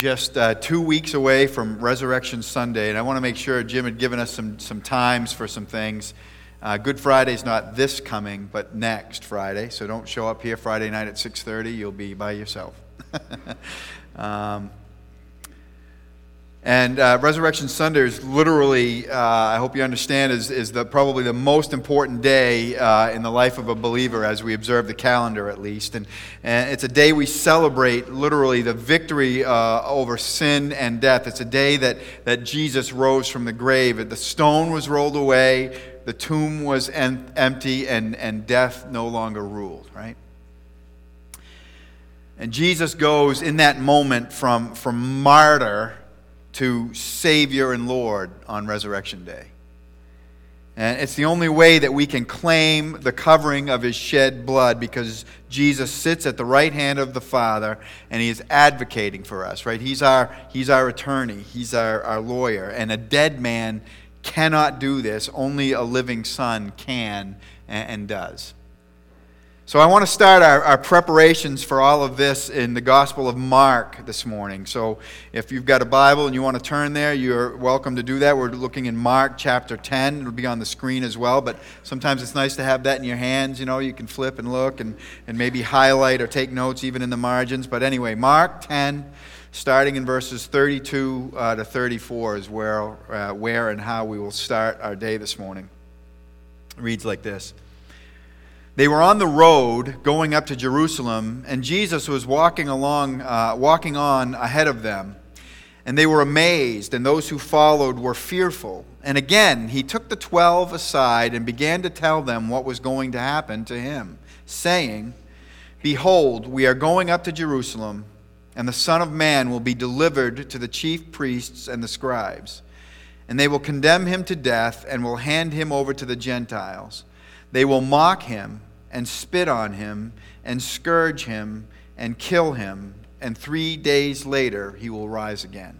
Just 2 weeks away from Resurrection Sunday, and I want to make sure Jim had given us some times for some things. Good Friday's not this coming, but next Friday, so don't show up here Friday night at 6:30. You'll be by yourself. And Resurrection Sunday is literally, I hope you understand, is probably the most important day in the life of a believer as we observe the calendar at least. And it's a day we celebrate literally the victory over sin and death. It's a day that Jesus rose from the grave. The stone was rolled away, the tomb was empty, and death no longer ruled, right? And Jesus goes in that moment from martyr to Savior and Lord on Resurrection Day. And it's the only way that we can claim the covering of His shed blood, because Jesus sits at the right hand of the Father and He is advocating for us, right? He's our attorney, He's our lawyer, and a dead man cannot do this. Only a living Son can and does. So I want to start our preparations for all of this in the Gospel of Mark this morning. So if you've got a Bible and you want to turn there, you're welcome to do that. We're looking in Mark chapter 10. It'll be on the screen as well, but sometimes it's nice to have that in your hands. You know, you can flip and look and maybe highlight or take notes even in the margins. But anyway, Mark 10, starting in verses 32 to 34 is where and how we will start our day this morning. It reads like this. They were on the road going up to Jerusalem, and Jesus was walking on ahead of them. And they were amazed, and those who followed were fearful. And again, He took the 12 aside and began to tell them what was going to happen to Him, saying, "Behold, we are going up to Jerusalem, and the Son of Man will be delivered to the chief priests and the scribes. And they will condemn Him to death and will hand Him over to the Gentiles. They will mock Him and spit on Him and scourge Him and kill Him, and 3 days later He will rise again."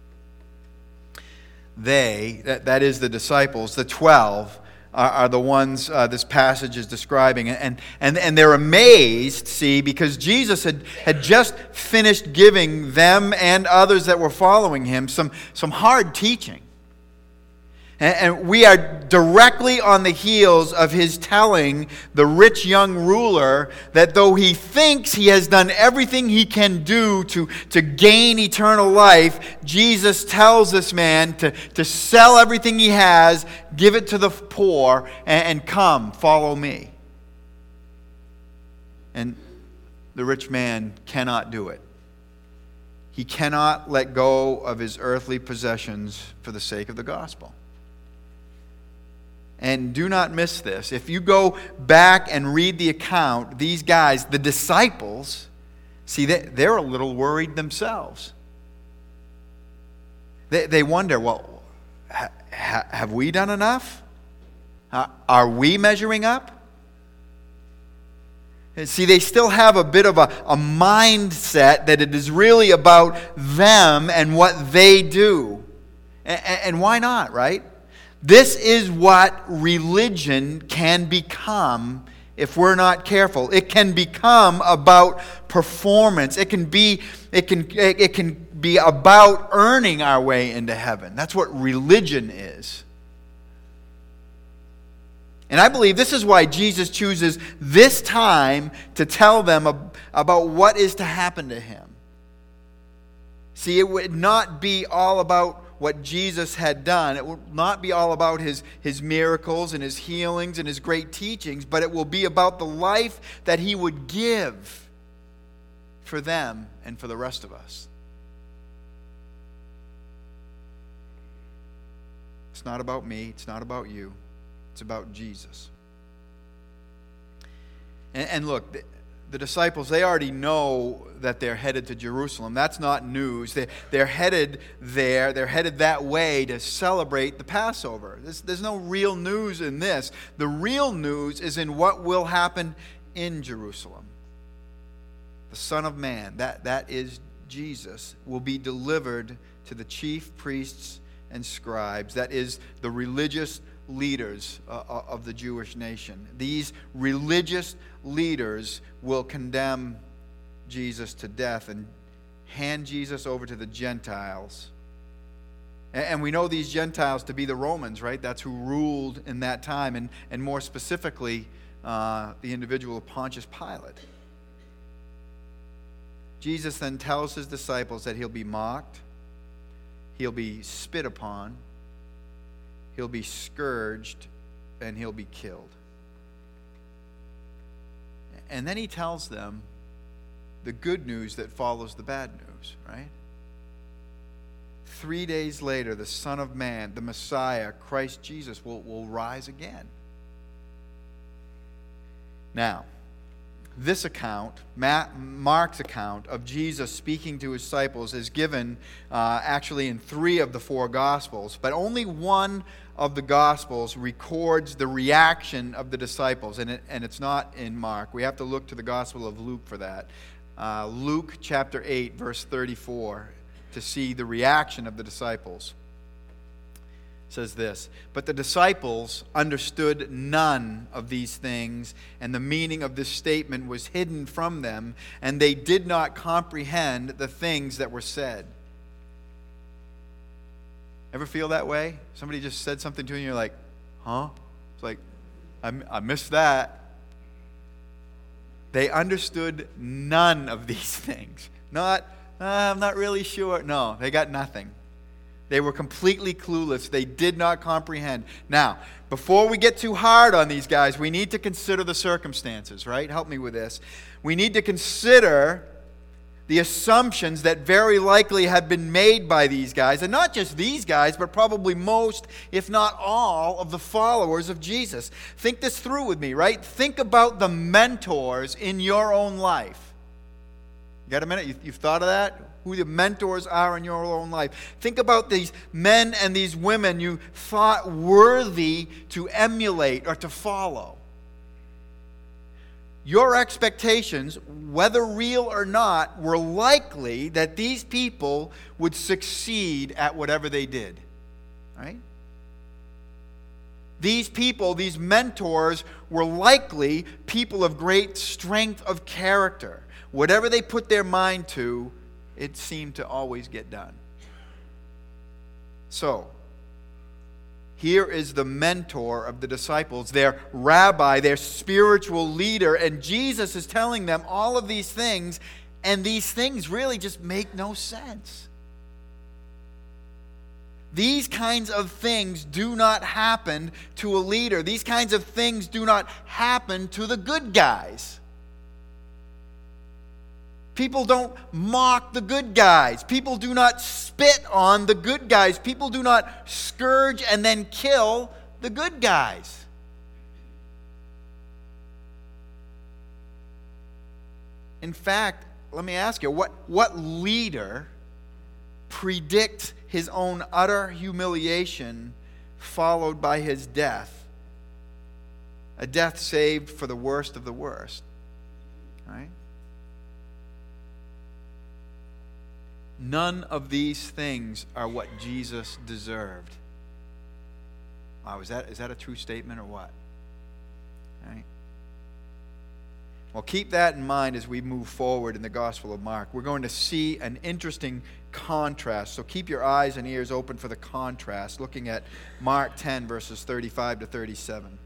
They, that is the disciples, the 12, are the ones this passage is describing. And they're amazed, see, because Jesus had just finished giving them and others that were following Him some hard teaching. And we are directly on the heels of His telling the rich young ruler that though he thinks he has done everything he can do to gain eternal life, Jesus tells this man to sell everything he has, give it to the poor, and come, follow me. And the rich man cannot do it. He cannot let go of his earthly possessions for the sake of the gospel. And do not miss this. If you go back and read the account, these guys, the disciples, see, they're a little worried themselves. They wonder, well, have we done enough? Are we measuring up? And see, they still have a bit of a mindset that it is really about them and what they do. And why not, right? This is what religion can become if we're not careful. It can become about performance. It can be about earning our way into heaven. That's what religion is. And I believe this is why Jesus chooses this time to tell them about what is to happen to Him. See, it would not be all about what Jesus had done. It will not be all about his miracles and His healings and His great teachings, but it will be about the life that He would give for them and for the rest of us. It's not about me. It's not about you. It's about Jesus. And look, the disciples, they already know that they're headed to Jerusalem. That's not news. They're headed there. They're headed that way to celebrate the Passover. There's no real news in this. The real news is in what will happen in Jerusalem. The Son of Man, that is Jesus, will be delivered to the chief priests and scribes. That is the religious leaders of the Jewish nation. These religious leaders will condemn Jesus to death, and hand Jesus over to the Gentiles. And we know these Gentiles to be the Romans, right? That's who ruled in that time, and more specifically, the individual of Pontius Pilate. Jesus then tells his disciples that he'll be mocked, he'll be spit upon, he'll be scourged, and he'll be killed. And then he tells them the good news that follows the bad news, right? 3 days later, the Son of Man, the Messiah, Christ Jesus, will rise again. Now, this account, Mark's account of Jesus speaking to his disciples, is given actually in 3 of the 4 Gospels, but only one of the Gospels records the reaction of the disciples, and it's not in Mark. We have to look to the Gospel of Luke for that. Luke chapter 8, verse 34, to see the reaction of the disciples. It says this, "But the disciples understood none of these things, and the meaning of this statement was hidden from them, and they did not comprehend the things that were said." Ever feel that way? Somebody just said something to you and you're like, huh? It's like, I missed that. They understood none of these things. Not, I'm not really sure. No, they got nothing. They were completely clueless. They did not comprehend. Now, before we get too hard on these guys, we need to consider the circumstances, right? Help me with this. We need to consider the assumptions that very likely had been made by these guys, and not just these guys, but probably most, if not all, of the followers of Jesus. Think this through with me, right? Think about the mentors in your own life. You got a minute? You've thought of that? Who the mentors are in your own life. Think about these men and these women you thought worthy to emulate or to follow. Your expectations, whether real or not, were likely that these people would succeed at whatever they did. Right? These people, these mentors, were likely people of great strength of character. Whatever they put their mind to, it seemed to always get done. So, here is the mentor of the disciples, their rabbi, their spiritual leader, and Jesus is telling them all of these things, and these things really just make no sense. These kinds of things do not happen to a leader. These kinds of things do not happen to the good guys. People don't mock the good guys. People do not spit on the good guys. People do not scourge and then kill the good guys. In fact, let me ask you, what leader predicts his own utter humiliation followed by his death? A death saved for the worst of the worst. Right? None of these things are what Jesus deserved. Wow, is that a true statement or what? Right? Well, keep that in mind as we move forward in the Gospel of Mark. We're going to see an interesting contrast. So keep your eyes and ears open for the contrast, looking at Mark 10, verses 35 to 37.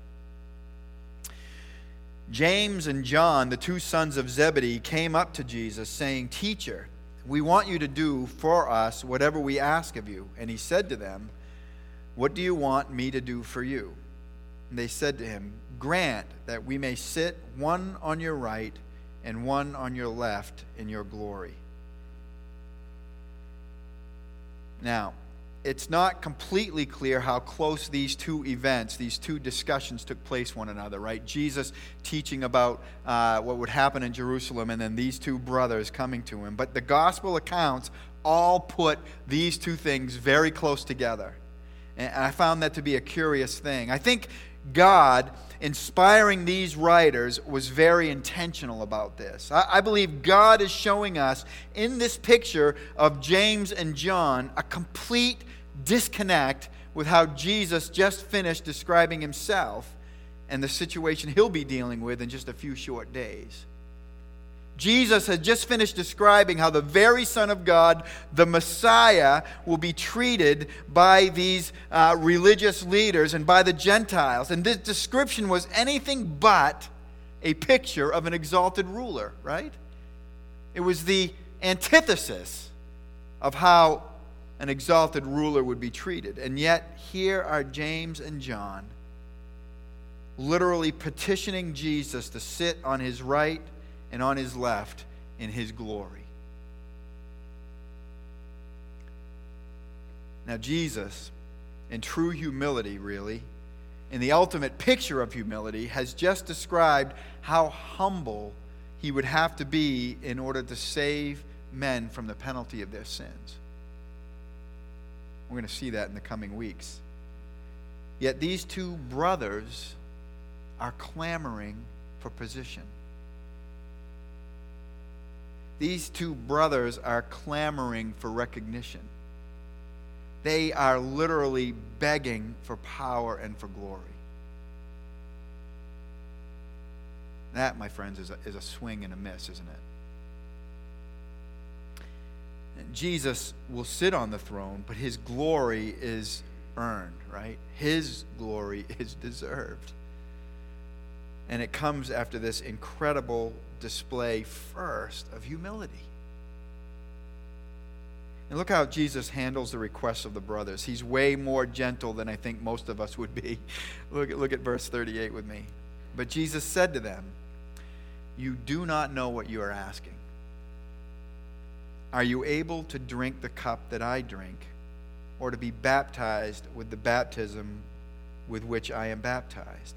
James and John, the 2 sons of Zebedee, came up to Jesus, saying, "Teacher, we want you to do for us whatever we ask of you." And he said to them, "What do you want me to do for you?" And they said to him, "Grant that we may sit one on your right and one on your left in your glory." Now, it's not completely clear how close these two events, these two discussions took place one another, right? Jesus teaching about what would happen in Jerusalem, and then these 2 brothers coming to him. But the gospel accounts all put these 2 things very close together. And I found that to be a curious thing. I think God, inspiring these writers, was very intentional about this. I believe God is showing us in this picture of James and John a complete disconnect with how Jesus just finished describing himself and the situation he'll be dealing with in just a few short days. Jesus had just finished describing how the very Son of God, the Messiah, will be treated by these religious leaders and by the Gentiles. And this description was anything but a picture of an exalted ruler, right? It was the antithesis of how an exalted ruler would be treated. And yet, here are James and John literally petitioning Jesus to sit on his right and on his left in his glory. Now, Jesus, in true humility, really, in the ultimate picture of humility, has just described how humble he would have to be in order to save men from the penalty of their sins. We're going to see that in the coming weeks. Yet these two brothers are clamoring for position. These two brothers are clamoring for recognition. They are literally begging for power and for glory. That, my friends, is a swing and a miss, isn't it? And Jesus will sit on the throne, but his glory is earned, right? His glory is deserved. And it comes after this incredible display first of humility. And look how Jesus handles the requests of the brothers. He's way more gentle than I think most of us would be. Look at verse 38 with me. But Jesus said to them, "You do not know what you are asking. Are you able to drink the cup that I drink, or to be baptized with the baptism with which I am baptized?"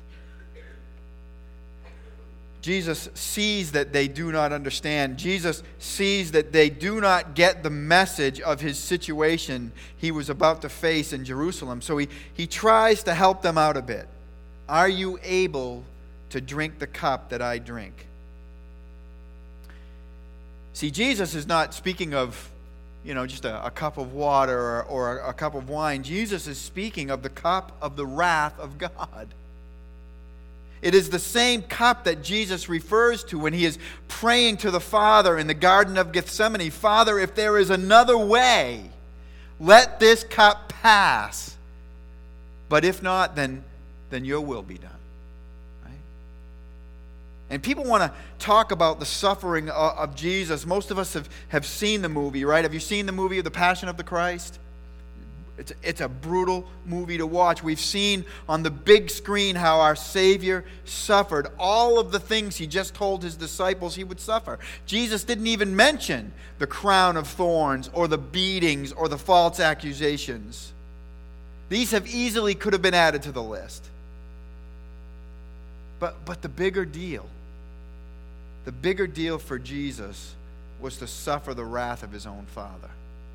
Jesus sees that they do not understand. Jesus sees that they do not get the message of his situation he was about to face in Jerusalem. So he tries to help them out a bit. Are you able to drink the cup that I drink? See, Jesus is not speaking of, just a cup of water or a cup of wine. Jesus is speaking of the cup of the wrath of God. It is the same cup that Jesus refers to when he is praying to the Father in the Garden of Gethsemane. "Father, if there is another way, let this cup pass. But if not, then your will be done." Right? And people want to talk about the suffering of Jesus. Most of us have seen the movie, right? Have you seen the movie of The Passion of the Christ? It's a brutal movie to watch. We've seen on the big screen how our Savior suffered all of the things he just told his disciples he would suffer. Jesus didn't even mention the crown of thorns or the beatings or the false accusations. These easily could have been added to the list. But the bigger deal for Jesus was to suffer the wrath of his own Father.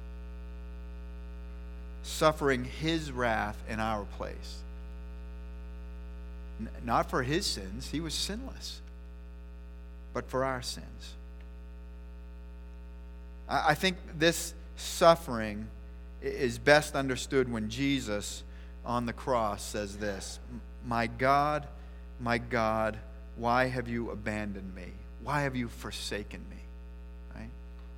Suffering his wrath in our place. Not for his sins, he was sinless, but for our sins. I think this suffering is best understood when Jesus on the cross says this, my God, why have you abandoned me? Why have you forsaken me?" Right?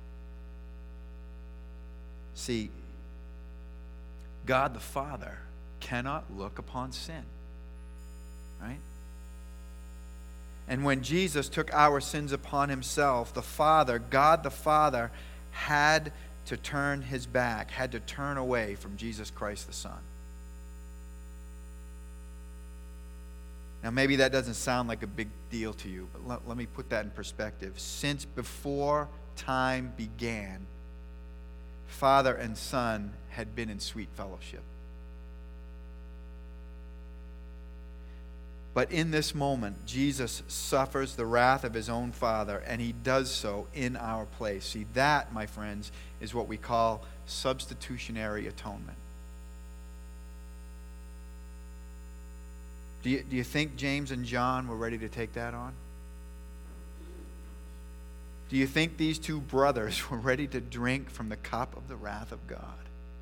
See, God the Father cannot look upon sin. Right? And when Jesus took our sins upon himself, God the Father, had to turn his back, had to turn away from Jesus Christ the Son. Now, maybe that doesn't sound like a big deal to you, but let me put that in perspective. Since before time began, Father and Son had been in sweet fellowship. But in this moment, Jesus suffers the wrath of his own Father, and he does so in our place. See, that, my friends, is what we call substitutionary atonement. Do you think James and John were ready to take that on? Do you think these two brothers were ready to drink from the cup of the wrath of God?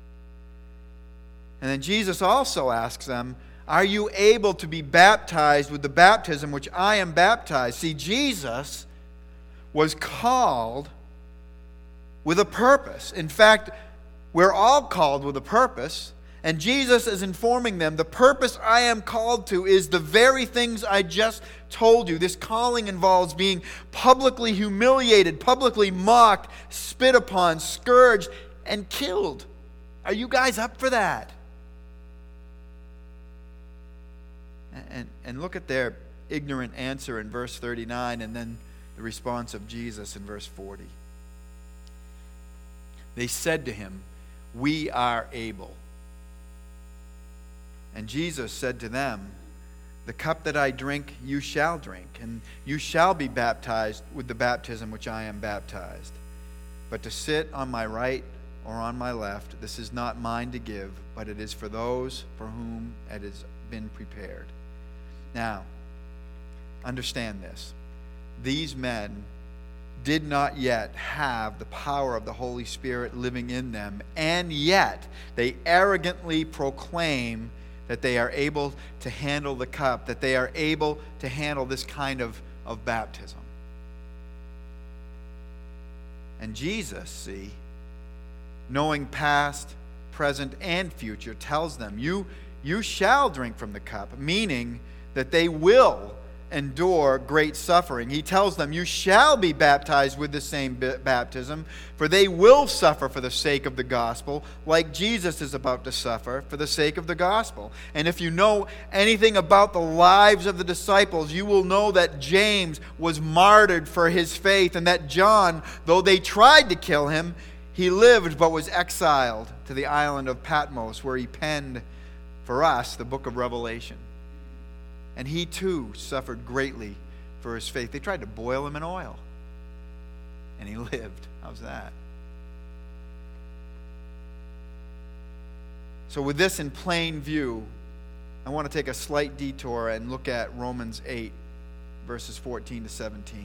And then Jesus also asks them, "Are you able to be baptized with the baptism which I am baptized?" See, Jesus was called with a purpose. In fact, we're all called with a purpose. And Jesus is informing them, the purpose I am called to is the very things I just told you. This calling involves being publicly humiliated, publicly mocked, spit upon, scourged, and killed. Are you guys up for that? And look at their ignorant answer in verse 39, and then the response of Jesus in verse 40. They said to him, "We are able." And Jesus said to them, "The cup that I drink, you shall drink, and you shall be baptized with the baptism which I am baptized. But to sit on my right or on my left, this is not mine to give, but it is for those for whom it has been prepared." Now, understand this. These men did not yet have the power of the Holy Spirit living in them, and yet they arrogantly proclaim that they are able to handle the cup, that they are able to handle this kind of baptism. And Jesus, see, knowing past, present, and future, tells them, you shall drink from the cup, meaning that they will endure great suffering. He tells them, you shall be baptized with the same baptism, for they will suffer for the sake of the gospel, like Jesus is about to suffer for the sake of the gospel. And if you know anything about the lives of the disciples, you will know that James was martyred for his faith, and that John, though they tried to kill him, he lived but was exiled to the island of Patmos, where he penned for us the book of Revelation. And he too suffered greatly for his faith. They tried to boil him in oil, and he lived. How's that? So with this in plain view, I want to take a slight detour and look at Romans 8, verses 14 to 17.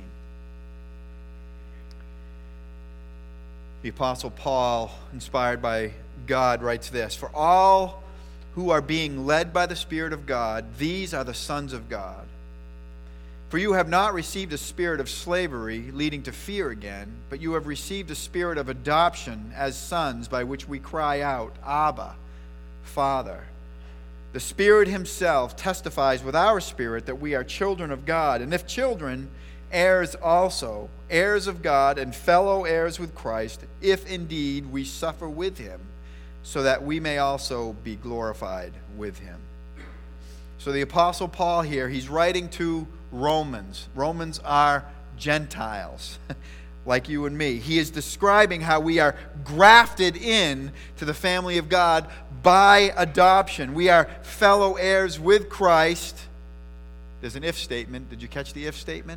The Apostle Paul, inspired by God, writes this: "For all who are being led by the Spirit of God, these are the sons of God. For you have not received a spirit of slavery, leading to fear again, but you have received a spirit of adoption as sons, by which we cry out, Abba, Father. The Spirit himself testifies with our spirit that we are children of God, and if children, heirs also, heirs of God and fellow heirs with Christ, if indeed we suffer with him, so that we may also be glorified with him." So the Apostle Paul here, he's writing to Romans. Romans are Gentiles, like you and me. He is describing how we are grafted in to the family of God by adoption. We are fellow heirs with Christ. There's an if statement. Did you catch the if statement?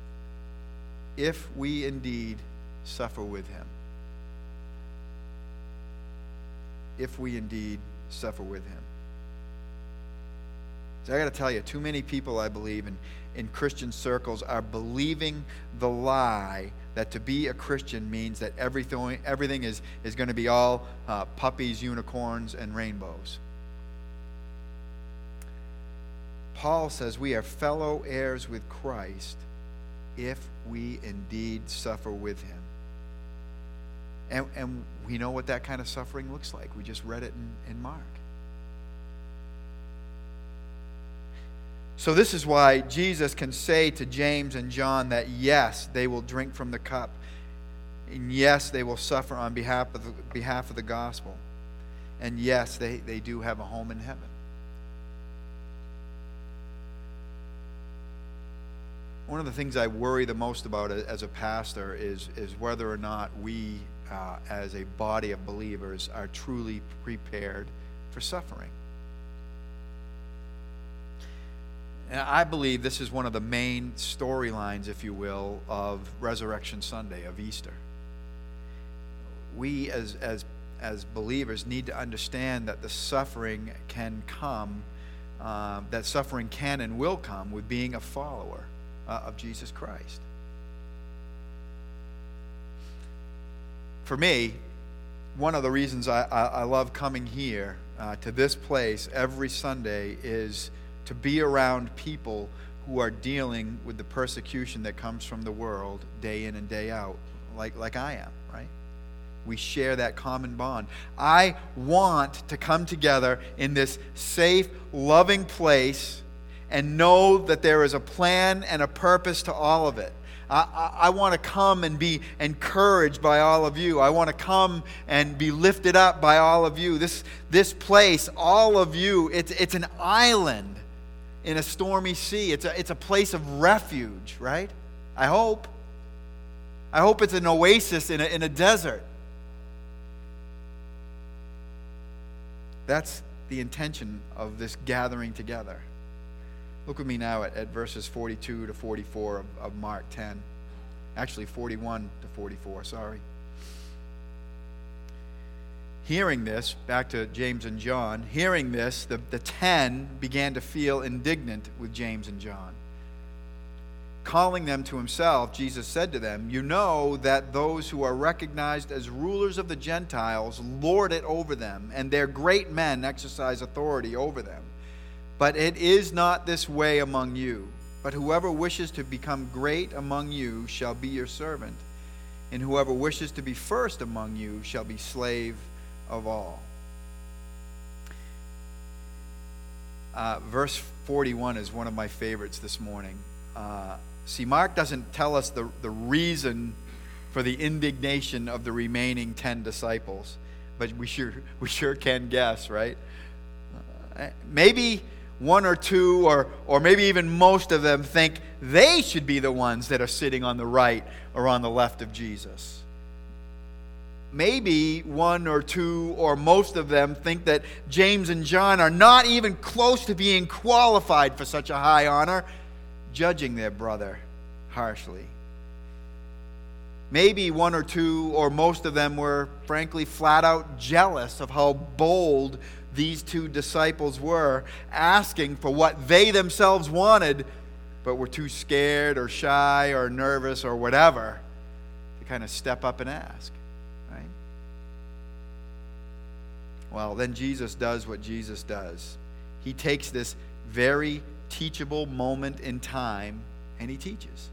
If we indeed suffer with him. If we indeed suffer with him. So I got to tell you, too many people, I believe, in Christian circles are believing the lie that to be a Christian means that everything is going to be all puppies, unicorns, and rainbows. Paul says we are fellow heirs with Christ if we indeed suffer with him. And we know what that kind of suffering looks like. We just read it in Mark. So this is why Jesus can say to James and John that yes, they will drink from the cup. And yes, they will suffer on behalf of the gospel. And yes, they do have a home in heaven. One of the things I worry the most about as a pastor is whether or not we as a body of believers are truly prepared for suffering. And I believe this is one of the main storylines, if you will, of Resurrection Sunday, of Easter. We as believers need to understand that the suffering can come, that suffering can and will come with being a follower of Jesus Christ. For me, one of the reasons I love coming here to this place every Sunday is to be around people who are dealing with the persecution that comes from the world day in and day out, like I am, right? We share that common bond. I want to come together in this safe, loving place and know that there is a plan and a purpose to all of it. I want to come and be encouraged by all of you. I want to come and be lifted up by all of you. This place, all of you, it's an island in a stormy sea. It's a place of refuge, right? I hope. I hope it's an oasis in a desert. That's the intention of this gathering together. Look with me now at verses 42 to 44 of Mark 10. Actually, 41 to 44, sorry. Hearing this, back to James and John, hearing this, the 10 began to feel indignant with James and John. Calling them to himself, Jesus said to them, "You know that those who are recognized as rulers of the Gentiles lord it over them, and their great men exercise authority over them. But it is not this way among you. But whoever wishes to become great among you shall be your servant, and whoever wishes to be first among you shall be slave of all." Verse 41 is one of my favorites this morning. See, Mark doesn't tell us the reason for the indignation of the remaining 10 disciples, but we sure can guess, right? Maybe one or two, or maybe even most of them think they should be the ones that are sitting on the right or on the left of Jesus. Maybe one or two or most of them think that James and John are not even close to being qualified for such a high honor, judging their brother harshly. Maybe one or two or most of them were, frankly, flat out jealous of how bold these two disciples were, asking for what they themselves wanted, but were too scared or shy or nervous or whatever to kind of step up and ask, right? Well, then Jesus does what Jesus does. He takes this very teachable moment in time and he teaches.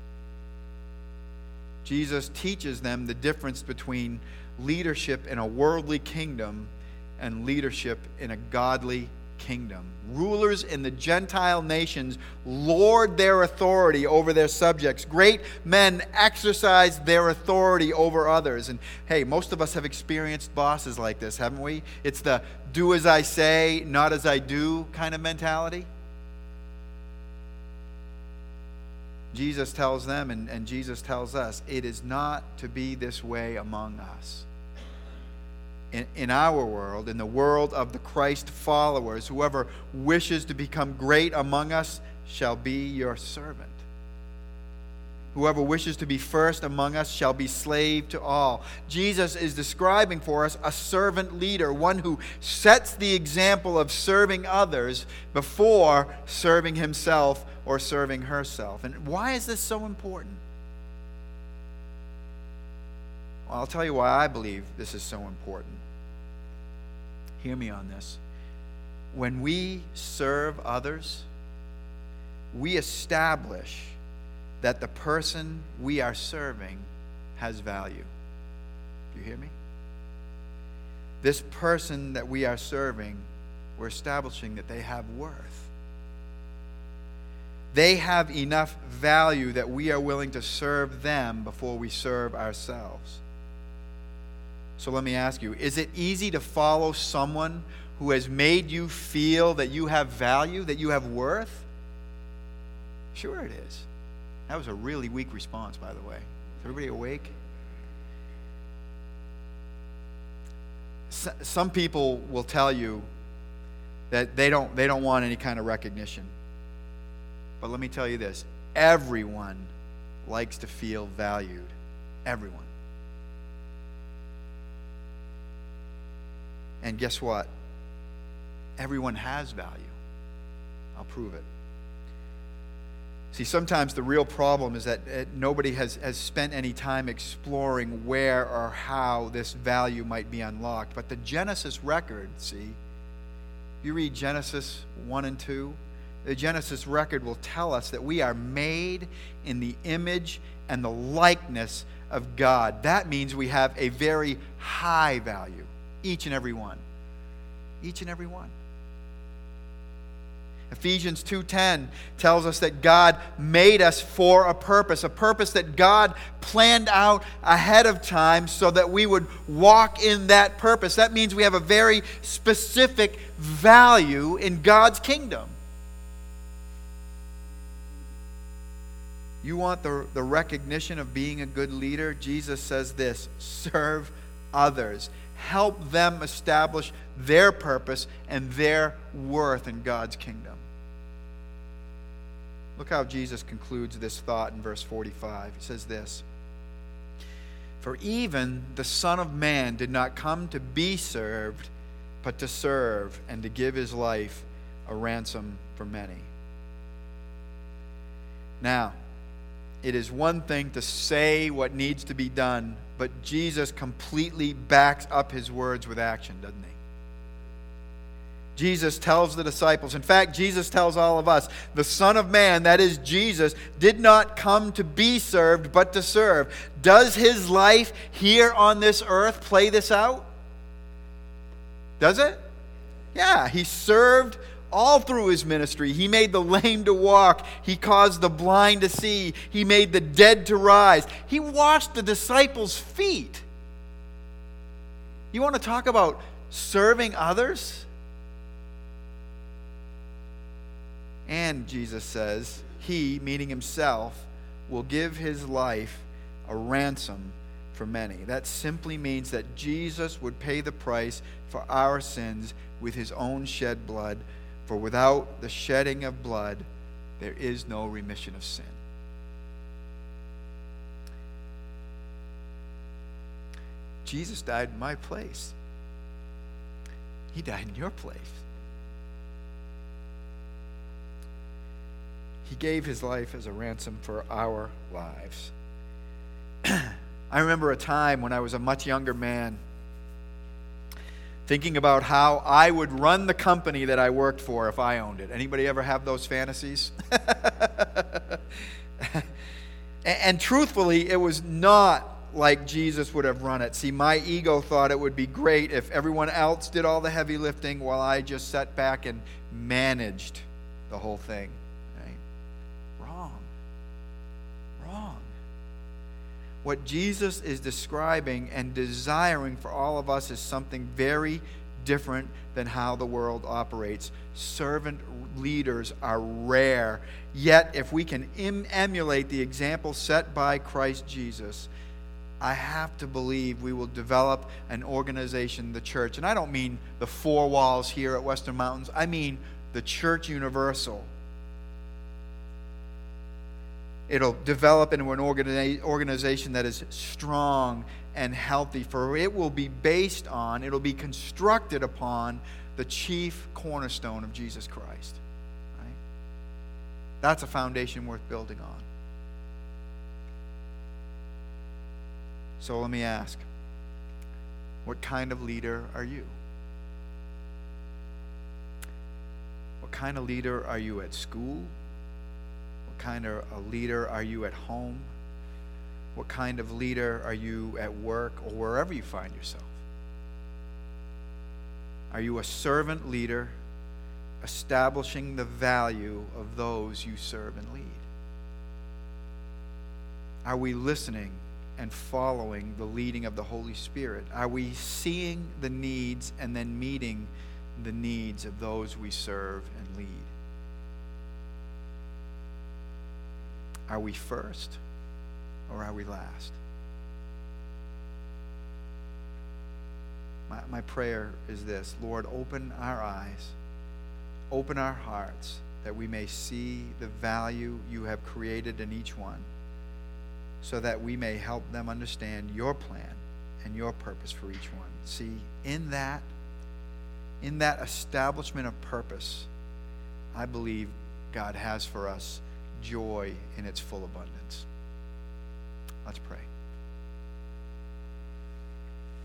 Jesus teaches them the difference between leadership in a worldly kingdom and leadership in a godly kingdom. Rulers in the Gentile nations lord their authority over their subjects. Great men exercise their authority over others. And hey, most of us have experienced bosses like this, haven't we? It's the do as I say, not as I do kind of mentality. Jesus tells them, and Jesus tells us, it is not to be this way among us. In our world, in the world of the Christ followers, whoever wishes to become great among us shall be your servant. Whoever wishes to be first among us shall be slave to all. Jesus is describing for us a servant leader, one who sets the example of serving others before serving himself or serving herself. And why is this so important? Well, I'll tell you why I believe this is so important. Hear me on this. When we serve others, we establish that the person we are serving has value. Do you hear me? This person that we are serving, we're establishing that they have worth. They have enough value that we are willing to serve them before we serve ourselves. So let me ask you, is it easy to follow someone who has made you feel that you have value, that you have worth? Sure it is. That was a really weak response, by the way. Is everybody awake? Some people will tell you that they don't want any kind of recognition. But let me tell you this. Everyone likes to feel valued. Everyone. And guess what? Everyone has value. I'll prove it. See, sometimes the real problem is that nobody has spent any time exploring where or how this value might be unlocked. But the Genesis record, see, you read Genesis 1 and 2, the Genesis record will tell us that we are made in the image and the likeness of God. That means we have a very high value, each and every one. Each and every one. Ephesians 2:10 tells us that God made us for a purpose that God planned out ahead of time so that we would walk in that purpose. That means we have a very specific value in God's kingdom. You want the recognition of being a good leader? Jesus says this: serve others. Help them establish their purpose and their worth in God's kingdom. Look how Jesus concludes this thought in verse 45. He says this: for even the Son of Man did not come to be served, but to serve and to give his life a ransom for many. Now, it is one thing to say what needs to be done, but Jesus completely backs up his words with action, doesn't he? Jesus tells the disciples, in fact, Jesus tells all of us, the Son of Man, that is Jesus, did not come to be served, but to serve. Does his life here on this earth play this out? Does it? Yeah, he served all through his ministry. He made the lame to walk. He caused the blind to see. He made the dead to rise. He washed the disciples' feet. You want to talk about serving others? And Jesus says, he, meaning himself, will give his life a ransom for many. That simply means that Jesus would pay the price for our sins with his own shed blood. For without the shedding of blood, there is no remission of sin. Jesus died in my place. He died in your place. He gave his life as a ransom for our lives. I remember a time when I was a much younger man, thinking about how I would run the company that I worked for if I owned it. Anybody ever have those fantasies? And truthfully, it was not like Jesus would have run it. See, my ego thought it would be great if everyone else did all the heavy lifting while I just sat back and managed the whole thing. Right? Wrong. What Jesus is describing and desiring for all of us is something very different than how the world operates. Servant leaders are rare. Yet, if we can emulate the example set by Christ Jesus, I have to believe we will develop an organization, the church. And I don't mean the four walls here at Western Mountains. I mean the church universal. It'll develop into an organization that is strong and healthy, for it will be based on, it'll be constructed upon the chief cornerstone of Jesus Christ. Right? That's a foundation worth building on. So let me ask, what kind of leader are you? What kind of leader are you at school? What kind of a leader are you at home? What kind of leader are you at work or wherever you find yourself? Are you a servant leader establishing the value of those you serve and lead? Are we listening and following the leading of the Holy Spirit? Are we seeing the needs and then meeting the needs of those we serve and lead? Are we first or are we last? My prayer is this: Lord, open our eyes, open our hearts, that we may see the value you have created in each one, so that we may help them understand your plan and your purpose for each one. See, in that establishment of purpose, I believe God has for us joy in its full abundance. Let's pray.